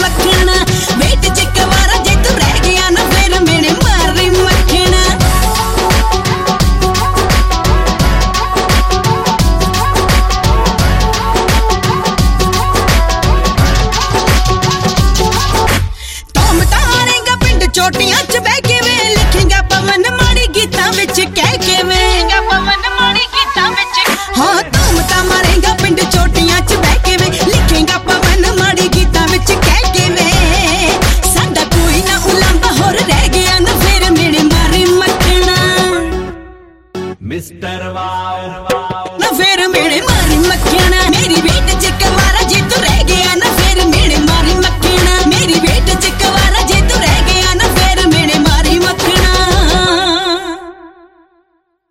मखना वेट च कवारा जे तू रह गया ना फिर मेरे मारी मखना तुम तारेगा पिंड चोटियां च बह के वे लिखेगा पवन माड़ी गीतां विच कह के वे पवन माड़ी गीतां विच हाँ तुम ता मारेगा पिंड चोटियां च बह के वे लिखेगा पवन माड़ी गीतां विच कह के वे साडा कोई ना उलांबा होर रह गया ना फिर मेरे मारी मखना मिस्टर वाओ ना फिर मेरे मारी मखना मेरी वेट च कवारा